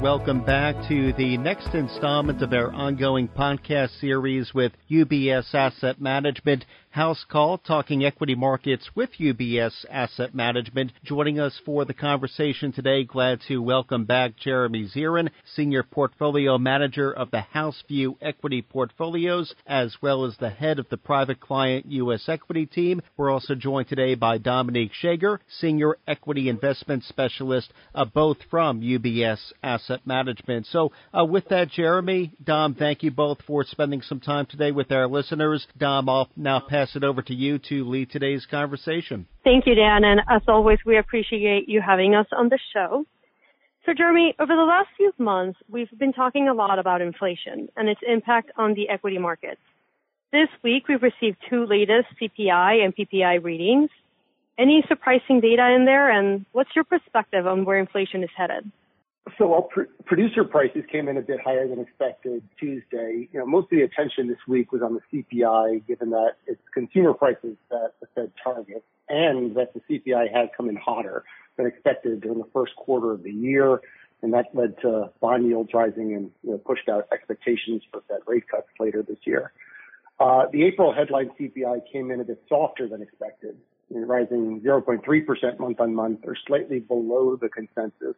Welcome back to the next installment of our ongoing podcast series with UBS Asset Management. House Call, talking equity markets with UBS Asset Management. Joining us for the conversation today, glad to welcome back Jeremy Zirin, Senior Portfolio Manager of the HouseView Equity Portfolios, as well as the head of the Private Client U.S. Equity Team. We're also joined today by Dominique Shager, Senior Equity Investment Specialist, both from UBS Asset Management. So with that, Jeremy, Dom, thank you both for spending some time today with our listeners. Dom, I'll now pass it over to you to lead today's conversation. Thank you, Dan. And as always, we appreciate you having us on the show. So, Jeremy, over the last few months, we've been talking a lot about inflation and its impact on the equity markets. This week, we've received two latest CPI and PPI readings. Any surprising data in there? And what's your perspective on where inflation is headed? So while producer prices came in a bit higher than expected Tuesday, most of the attention this week was on the CPI, given that it's consumer prices that the Fed targets, and that the CPI had come in hotter than expected during the first quarter of the year, and that led to bond yields rising and pushed out expectations for Fed rate cuts later this year. The April headline CPI came in a bit softer than expected, rising 0.3% month on month, or slightly below the consensus.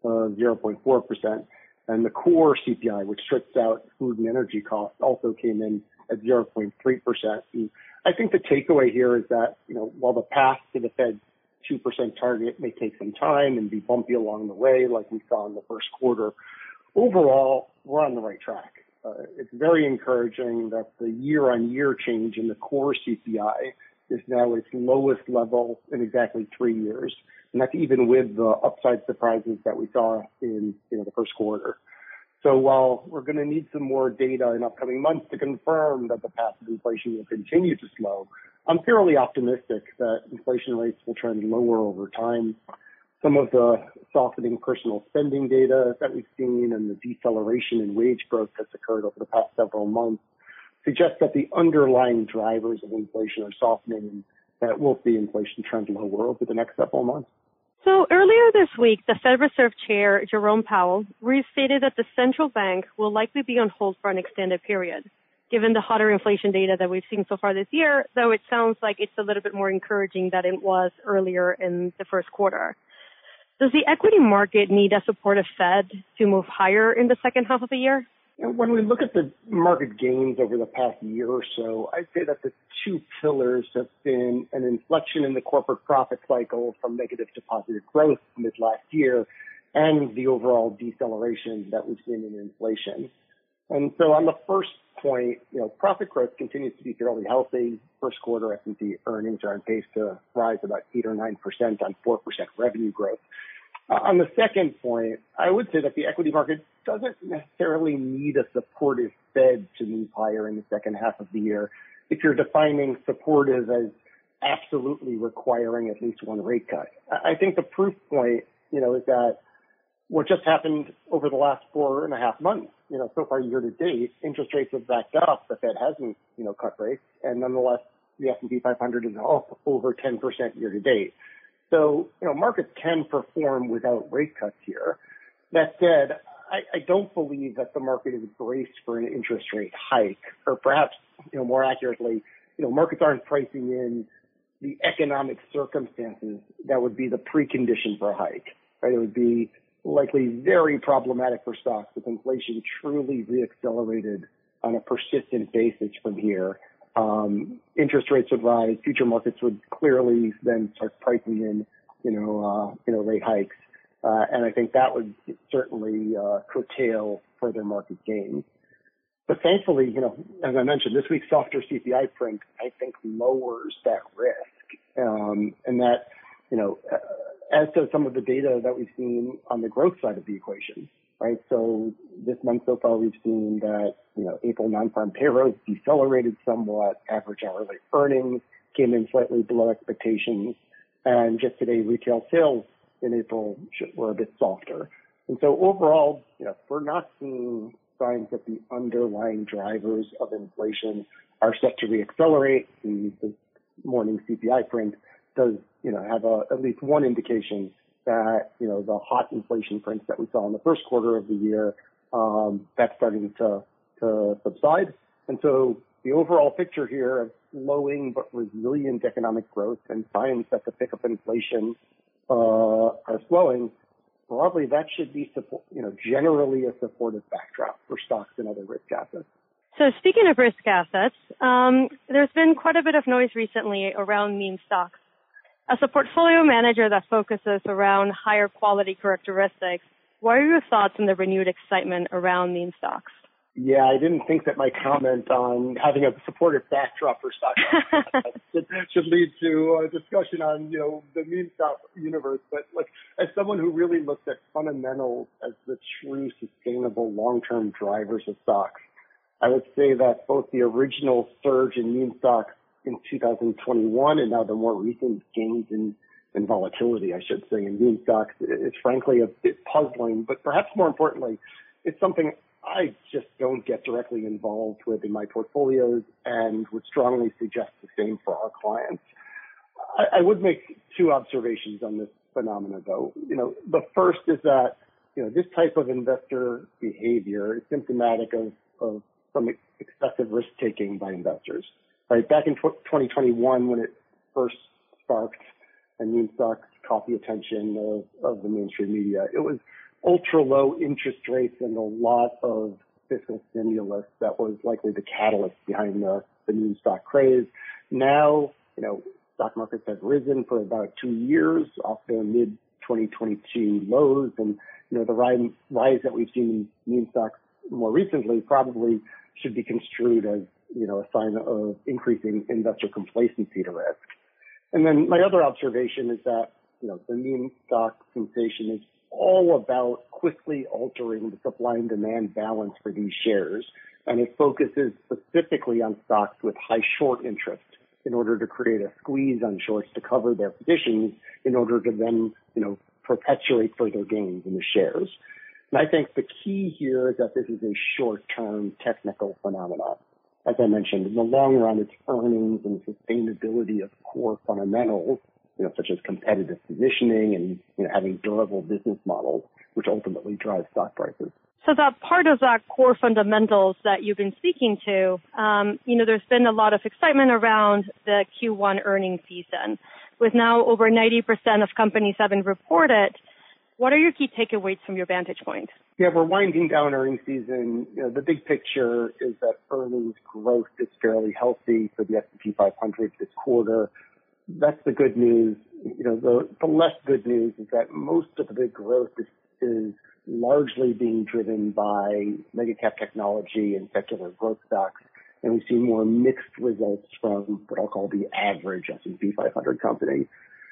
0.4%, and the core CPI, which strips out food and energy costs, also came in at 0.3%. And I think the takeaway here is that, while the path to the Fed's 2% target may take some time and be bumpy along the way, like we saw in the first quarter, overall, we're on the right track. It's very encouraging that the year-on-year change in the core CPI is now its lowest level in exactly 3 years. And that's even with the upside surprises that we saw in the first quarter. So while we're going to need some more data in upcoming months to confirm that the path of inflation will continue to slow, I'm fairly optimistic that inflation rates will trend lower over time. Some of the softening personal spending data that we've seen and the deceleration in wage growth that's occurred over the past several months suggest that the underlying drivers of inflation are softening and that we'll see inflation trend lower over the next several months. So earlier this week, the Fed Reserve Chair, Jerome Powell, restated that the central bank will likely be on hold for an extended period. Given the hotter inflation data that we've seen so far this year, though it sounds like it's a little bit more encouraging than it was earlier in the first quarter. Does the equity market need a supportive Fed to move higher in the second half of the year? When we look at the market gains over the past year or so, I'd say that the two pillars have been an inflection in the corporate profit cycle from negative to positive growth mid last year and the overall deceleration that we've seen in inflation. And so on the first point, profit growth continues to be fairly healthy. First quarter S&P earnings are on pace to rise about 8 or 9% on 4% revenue growth. On the second point, I would say that the equity market doesn't necessarily need a supportive Fed to move higher in the second half of the year. If you're defining supportive as absolutely requiring at least one rate cut, I think the proof point, is that what just happened over the last 4.5 months, so far year to date, interest rates have backed up. The Fed hasn't, cut rates, and nonetheless, the S&P 500 is up over 10% year to date. So, markets can perform without rate cuts here. That said, I don't believe that the market is braced for an interest rate hike, or perhaps, more accurately, markets aren't pricing in the economic circumstances that would be the precondition for a hike, right? It would be likely very problematic for stocks if inflation truly reaccelerated on a persistent basis from here. Interest rates would rise, future markets would clearly then start pricing in, rate hikes. And I think that would certainly curtail further market gains. But thankfully, as I mentioned, this week's softer CPI print, I think, lowers that risk. And that, as does some of the data that we've seen on the growth side of the equation, right? So this month so far, we've seen that, April non-farm payrolls decelerated somewhat. Average hourly earnings came in slightly below expectations. And just today, retail sales in April were a bit softer. And so overall, we're not seeing signs that the underlying drivers of inflation are set to reaccelerate. And this morning's CPI print does, have at least one indication that, the hot inflation prints that we saw in the first quarter of the year, that's starting to subside. And so the overall picture here of slowing but resilient economic growth and signs that the pickup inflation are slowing, broadly that should be generally a supportive backdrop for stocks and other risk assets. So speaking of risk assets, there's been quite a bit of noise recently around meme stocks. As a portfolio manager that focuses around higher quality characteristics, what are your thoughts on the renewed excitement around meme stocks? Yeah, I didn't think that my comment on having a supportive backdrop for stocks should lead to a discussion on, the meme stock universe. But as someone who really looks at fundamentals as the true sustainable long-term drivers of stocks, I would say that both the original surge in meme stocks in 2021 and now the more recent gains in volatility, I should say, in meme stocks is frankly a bit puzzling. But perhaps more importantly, it's something I just don't get directly involved with in my portfolios and would strongly suggest the same for our clients. I would make two observations on this phenomena, though. The first is that, this type of investor behavior is symptomatic of some excessive risk-taking by investors. Right? Back in 2021, when it first sparked and meme stocks caught the attention of the mainstream media, it was ultra low interest rates and a lot of fiscal stimulus that was likely the catalyst behind the meme stock craze. Now, stock markets have risen for about 2 years off their mid 2022 lows, and the rise that we've seen in meme stocks more recently probably should be construed as a sign of increasing investor complacency to risk. And then my other observation is that the meme stock sensation is all about quickly altering the supply and demand balance for these shares, and it focuses specifically on stocks with high short interest in order to create a squeeze on shorts to cover their positions in order to then, perpetuate further gains in the shares. And I think the key here is that this is a short-term technical phenomenon. As I mentioned, in the long run, it's earnings and sustainability of core fundamentals, such as competitive positioning and, having durable business models, which ultimately drive stock prices. So that part of that core fundamentals that you've been speaking to, there's been a lot of excitement around the Q1 earnings season. With now over 90% of companies having reported, what are your key takeaways from your vantage point? Yeah, we're winding down earnings season. The big picture is that earnings growth is fairly healthy for the S&P 500 this quarter. That's the good news. The less good news is that most of the growth is largely being driven by mega cap technology and secular growth stocks, and we see more mixed results from what I'll call the average S&P 500 company.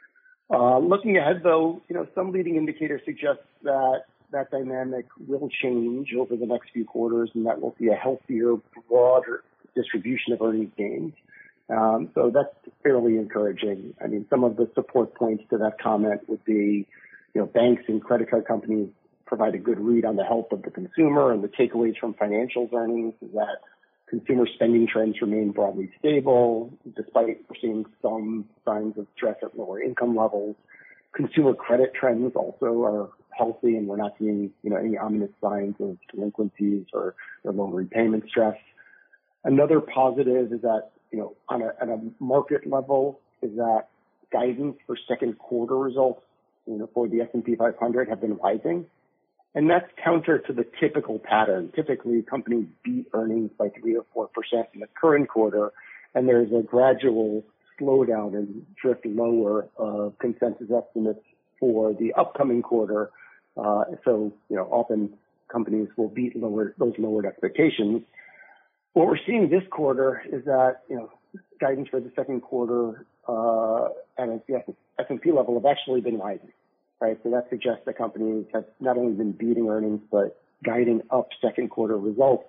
Looking ahead, though, some leading indicators suggest that dynamic will change over the next few quarters, and that we'll see a healthier, broader distribution of earnings gains. So that's fairly encouraging. I mean, some of the support points to that comment would be, banks and credit card companies provide a good read on the health of the consumer, and the takeaways from financials earnings is that consumer spending trends remain broadly stable, despite we're seeing some signs of stress at lower income levels. Consumer credit trends also are healthy, and we're not seeing, any ominous signs of delinquencies or loan repayment stress. Another positive is that, at a market level, is that guidance for second quarter results, for the S&P 500 have been rising. And that's counter to the typical pattern. Typically, companies beat earnings by 3 or 4% in the current quarter, and there's a gradual slowdown and drift lower of consensus estimates for the upcoming quarter. So, often companies will beat those lowered expectations. What we're seeing this quarter is that, guidance for the second quarter and at the S&P level have actually been rising. Right, so that suggests that companies have not only been beating earnings, but guiding up second quarter results.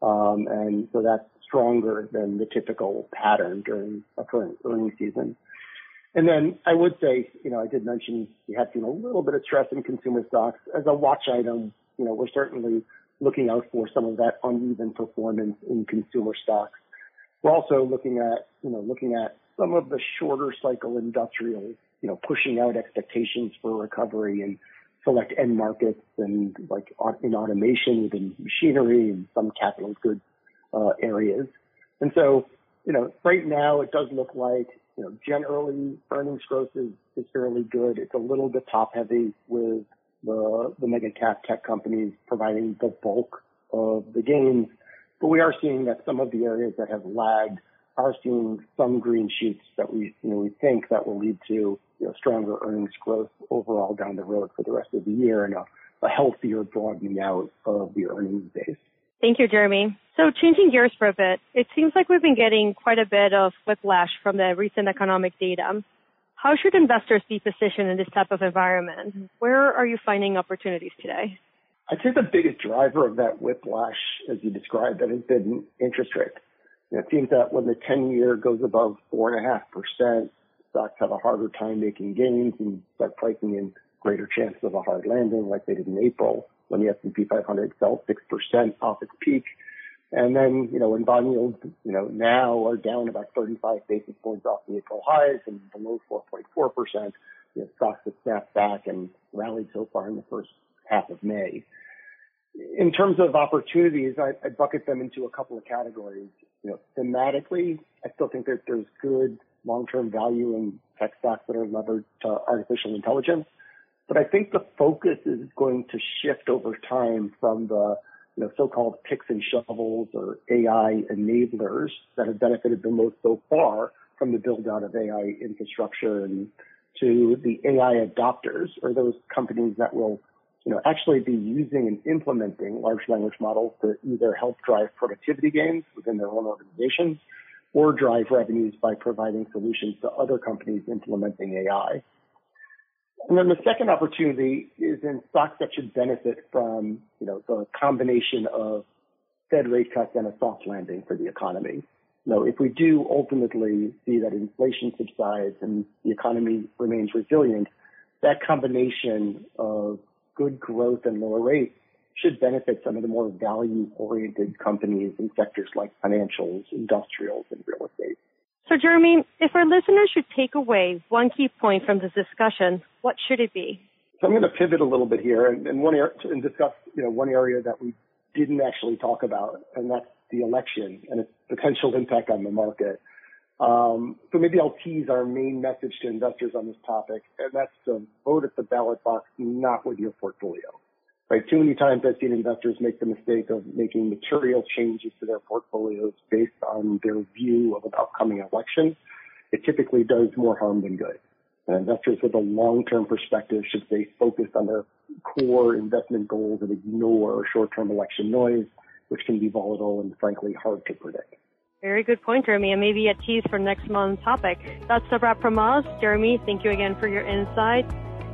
And so that's stronger than the typical pattern during a current earnings season. And then I would say, I did mention we have seen a little bit of stress in consumer stocks. As a watch item, we're certainly looking out for some of that uneven performance in consumer stocks. We're also looking at some of the shorter cycle industrials, pushing out expectations for recovery in select end markets and like in automation within machinery and some capital goods areas. And so, right now it does look like, generally earnings growth is fairly good. It's a little bit top heavy with the mega cap tech companies providing the bulk of the gains. But we are seeing that some of the areas that have lagged are seeing some green shoots that we think that will lead to stronger earnings growth overall down the road for the rest of the year and a healthier broadening out of the earnings base. Thank you, Jeremy. So changing gears for a bit, it seems like we've been getting quite a bit of whiplash from the recent economic data. How should investors be positioned in this type of environment? Where are you finding opportunities today? I'd say the biggest driver of that whiplash, as you described, that has been interest rates. It seems that when the 10-year goes above 4.5%, stocks have a harder time making gains and start pricing in greater chances of a hard landing like they did in April when the S&P 500 fell 6% off its peak. And then, when bond yields, now are down about 35 basis points off the April highs and below 4.4%, stocks have snapped back and rallied so far in the first half of May. In terms of opportunities, I bucket them into a couple of categories. Thematically, I still think that there's good long-term value in tech stocks that are levered to artificial intelligence. But I think the focus is going to shift over time from the so-called picks and shovels or AI enablers that have benefited the most so far from the build-out of AI infrastructure and to the AI adopters, or those companies that will actually be using and implementing large language models to either help drive productivity gains within their own organizations or drive revenues by providing solutions to other companies implementing AI. And then the second opportunity is in stocks that should benefit from, the combination of Fed rate cuts and a soft landing for the economy. If we do ultimately see that inflation subsides and the economy remains resilient, that combination of good growth and lower rates should benefit some of the more value-oriented companies in sectors like financials, industrials, and real estate. So, Jeremy, if our listeners should take away one key point from this discussion, what should it be? So I'm going to pivot a little bit here and discuss one area that we didn't actually talk about, and that's the election and its potential impact on the market. So maybe I'll tease our main message to investors on this topic, and that's to vote at the ballot box, not with your portfolio. Right? Too many times I've seen investors make the mistake of making material changes to their portfolios based on their view of an upcoming election. It typically does more harm than good. And investors with a long-term perspective should stay focused on their core investment goals and ignore short-term election noise, which can be volatile and frankly hard to predict. Very good point, Jeremy, and maybe a tease for next month's topic. That's a wrap from us. Jeremy, thank you again for your insight.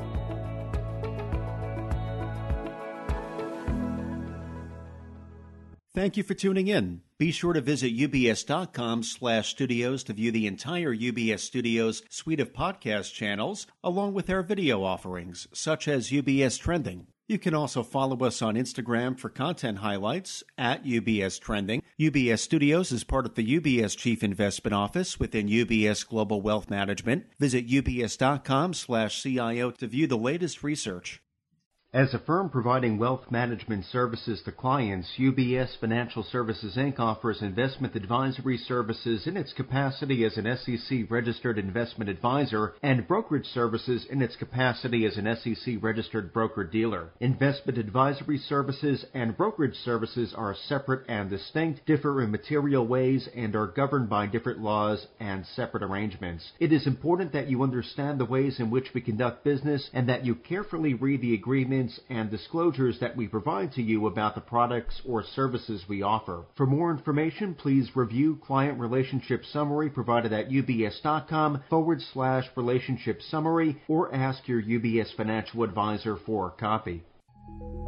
Thank you for tuning in. Be sure to visit ubs.com/studios to view the entire UBS Studios suite of podcast channels, along with our video offerings, such as UBS Trending. You can also follow us on Instagram for content highlights at UBS Trending. UBS Studios is part of the UBS Chief Investment Office within UBS Global Wealth Management. Visit ubs.com/CIO to view the latest research. As a firm providing wealth management services to clients, UBS Financial Services, Inc. offers investment advisory services in its capacity as an SEC-registered investment advisor and brokerage services in its capacity as an SEC-registered broker-dealer. Investment advisory services and brokerage services are separate and distinct, differ in material ways, and are governed by different laws and separate arrangements. It is important that you understand the ways in which we conduct business and that you carefully read the agreement and disclosures that we provide to you about the products or services we offer. For more information, please review Client Relationship Summary provided at ubs.com/relationship summary or ask your UBS financial advisor for a copy.